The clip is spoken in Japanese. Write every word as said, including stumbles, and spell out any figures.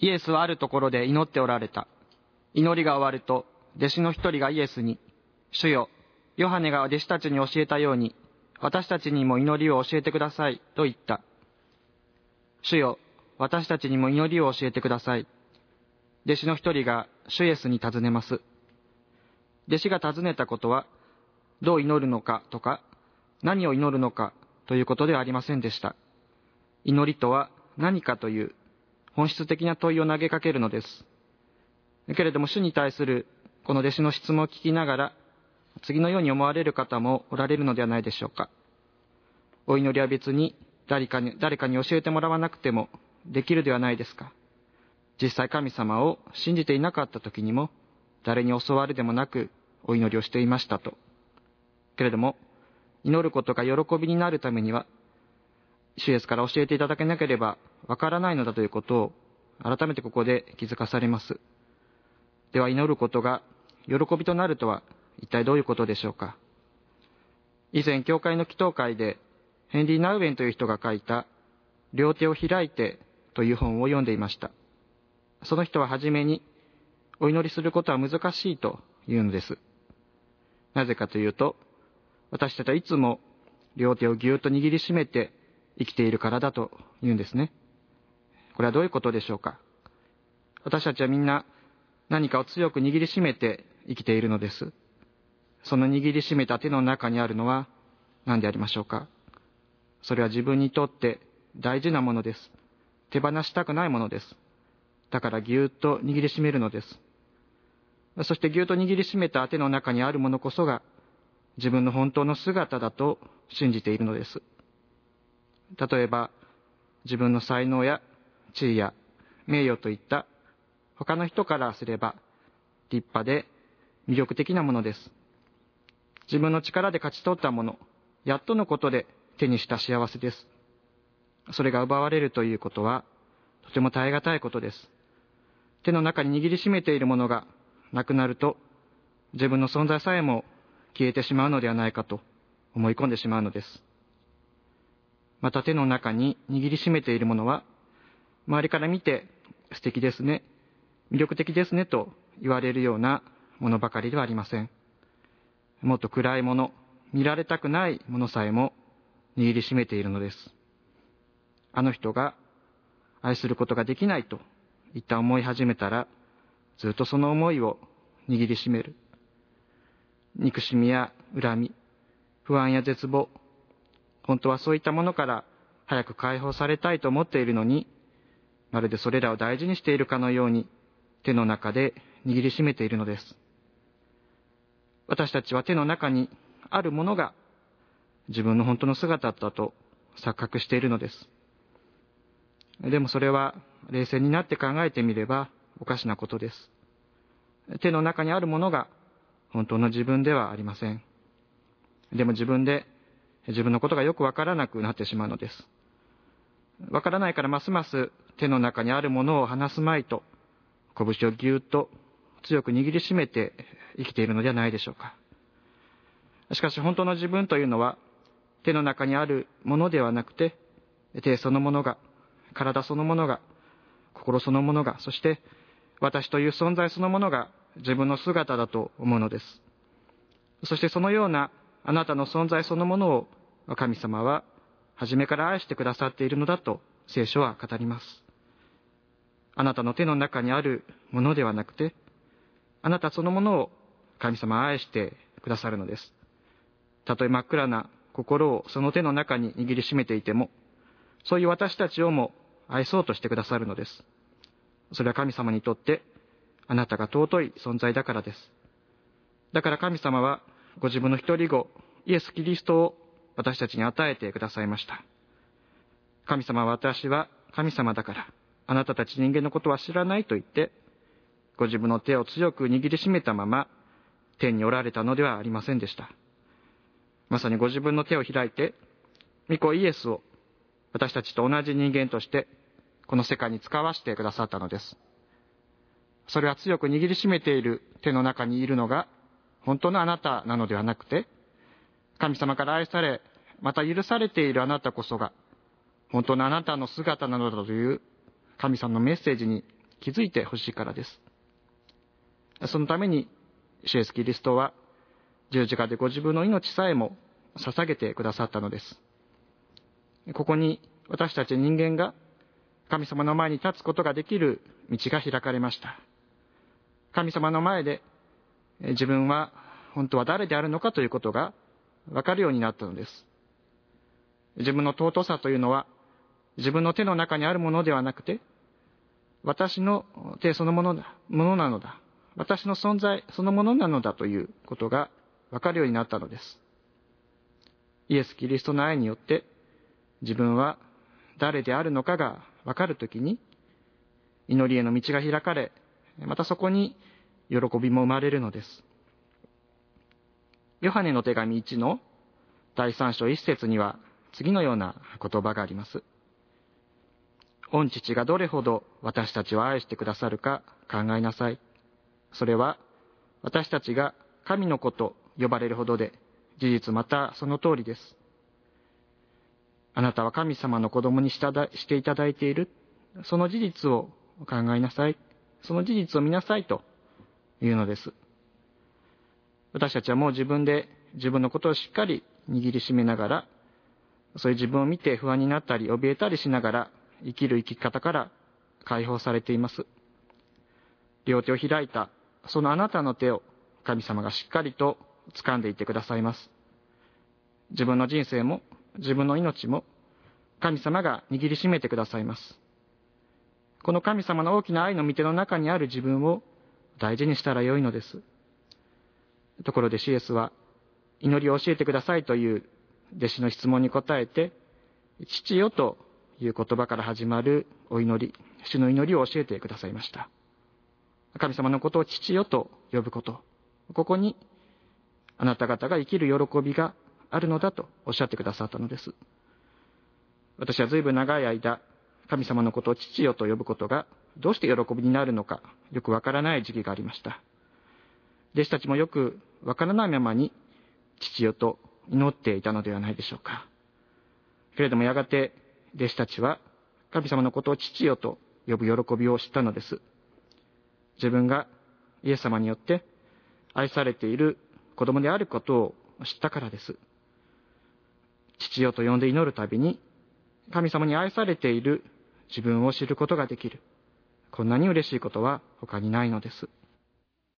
イエスはあるところで祈っておられた。祈りが終わると、弟子の一人がイエスに、主よ、ヨハネが弟子たちに教えたように、私たちにも祈りを教えてください、と言った。主よ、私たちにも祈りを教えてください。弟子の一人が主イエスに尋ねます。弟子が尋ねたことは、どう祈るのかとか、何を祈るのかということではありませんでした。祈りとは何かという本質的な問いを投げかけるのです。けれども主に対するこの弟子の質問を聞きながら、次のように思われる方もおられるのではないでしょうか。お祈りは別に誰かに、誰かに教えてもらわなくてもできるではないですか。実際神様を信じていなかった時にも誰に教わるでもなくお祈りをしていましたと。けれども祈ることが喜びになるためには主イエスから教えていただけなければわからないのだということを改めてここで気づかされます。では祈ることが喜びとなるとは一体どういうことでしょうか。以前教会の祈祷会でヘンリー・ナウエンという人が書いた両手を開いてという本を読んでいました。その人ははじめにお祈りすることは難しいと言うのです。なぜかというと、私たちはいつも両手をぎゅーっと握りしめて生きているからだと言うんですね。これはどういうことでしょうか。私たちはみんな何かを強く握りしめて生きているのです。その握りしめた手の中にあるのは何でありましょうか。それは自分にとって大事なものです。手放したくないものです。だからぎゅーっと握りしめるのです。そしてぎゅーっと握りしめた手の中にあるものこそが自分の本当の姿だと信じているのです。例えば自分の才能や地位や名誉といった他の人からすれば立派で魅力的なものです。自分の力で勝ち取ったもの、やっとのことで手にした幸せです。それが奪われるということはとても耐え難いことです。手の中に握りしめているものがなくなると自分の存在さえも消えてしまうのではないかと思い込んでしまうのです。また手の中に握りしめているものは周りから見て素敵ですね、魅力的ですねと言われるようなものばかりではありません。もっと暗いもの、見られたくないものさえも握りしめているのです。あの人が愛することができないといった思い始めたら、ずっとその思いを握りしめる。憎しみや恨み、不安や絶望、本当はそういったものから早く解放されたいと思っているのに、まるでそれらを大事にしているかのように手の中で握りしめているのです。私たちは手の中にあるものが自分の本当の姿だと錯覚しているのです。でもそれは冷静になって考えてみればおかしなことです。手の中にあるものが本当の自分ではありません。でも自分で自分のことがよくわからなくなってしまうのです。わからないからますます手の中にあるものを離すまいと拳をぎゅーっと強く握りしめて生きているのではないでしょうか。しかし本当の自分というのは手の中にあるものではなくて、手そのものが、体そのものが、心そのものが、そして私という存在そのものが自分の姿だと思うのです。そしてそのようなあなたの存在そのものを神様は初めから愛してくださっているのだと聖書は語ります。あなたの手の中にあるものではなくて、あなたそのものを神様は愛してくださるのです。たとえ真っ暗な心をその手の中に握りしめていても、そういう私たちをも愛そうとしてくださるのです。それは神様にとってあなたが尊い存在だからです。だから神様はご自分の一人子イエス・キリストを私たちに与えてくださいました。神様は私は神様だからあなたたち人間のことは知らないと言って、ご自分の手を強く握りしめたまま天におられたのではありませんでした。まさにご自分の手を開いて御子イエスを私たちと同じ人間としてこの世界に使わせてくださったのです。それは強く握りしめている手の中にいるのが本当のあなたなのではなくて、神様から愛されまた許されているあなたこそが本当のあなたの姿なのだという神様のメッセージに気づいてほしいからです。そのために主イエスキリストは十字架でご自分の命さえも捧げてくださったのです。ここに私たち人間が神様の前に立つことができる道が開かれました。神様の前で自分は本当は誰であるのかということが分かるようになったのです。自分の尊さというのは自分の手の中にあるものではなくて、私の手そのものだ、ものなのだ。私の存在そのものなのだということが分かるようになったのです。イエス・キリストの愛によって自分は誰であるのかが分かるときに、祈りへの道が開かれ、またそこに喜びも生まれるのです。ヨハネの手紙いちのだいさん章いっ節には次のような言葉があります。御父がどれほど私たちを愛してくださるか考えなさい。それは私たちが神の子と呼ばれるほどで、事実またその通りです。あなたは神様の子供にしていただいている、その事実を考えなさい。その事実を見なさいというのです。私たちはもう自分で自分のことをしっかり握りしめながら、そういう自分を見て不安になったり怯えたりしながら生きる生き方から解放されています。両手を開いたそのあなたの手を神様がしっかりと掴んでいてくださいます。自分の人生も自分の命も神様が握りしめてくださいます。この神様の大きな愛の御手の中にある自分を大事にしたらよいのです。ところでシエスは祈りを教えてくださいという弟子の質問に答えて、父よという言葉から始まるお祈り、主の祈りを教えてくださいました。神様のことを父よと呼ぶこと、ここにあなた方が生きる喜びがあるのだとおっしゃってくださったのです。私は随分長い間、神様のことを父よと呼ぶことがどうして喜びになるのかよくわからない時期がありました。弟子たちもよくわからないままに父よと祈っていたのではないでしょうか。けれどもやがて弟子たちは神様のことを父よと呼ぶ喜びを知ったのです。自分がイエス様によって愛されている子供であることを知ったからです。父よと呼んで祈るたびに神様に愛されている自分を知ることができる。こんなに嬉しいことは他にないのです。